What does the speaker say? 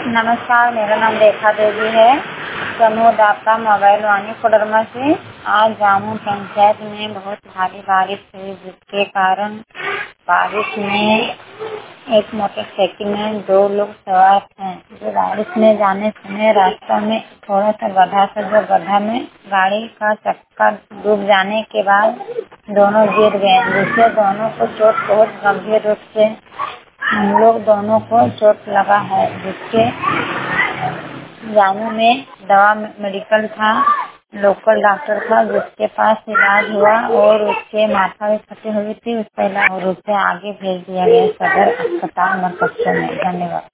नमस्कार, मेरा नाम रेखा देवी है। समूह दाता मोबाइल वाणी कोडरमा से। आज जामुन पंचायत में बहुत भारी बारिश हुई, जिसके कारण बारिश में एक मोटरसाइकिल में 2 लोग सवार थे। जो बारिश में जाने समय रास्ता में थोड़ा सा गड्ढा था, जो गड्ढा में गाड़ी का चक्का डूब जाने के बाद दोनों गिर गए, जिससे दोनों को चोट बहुत गंभीर रूप से हम लोग दोनों को चोट लगा है। जिसके जामुन में दवा मेडिकल था, लोकल डॉक्टर था, जिसके पास इलाज हुआ और उसके माथा भी फटी हुई थी, उसका इलाज और उसे आगे भेज दिया गया सदर अस्पताल मरकच्चो में। धन्यवाद।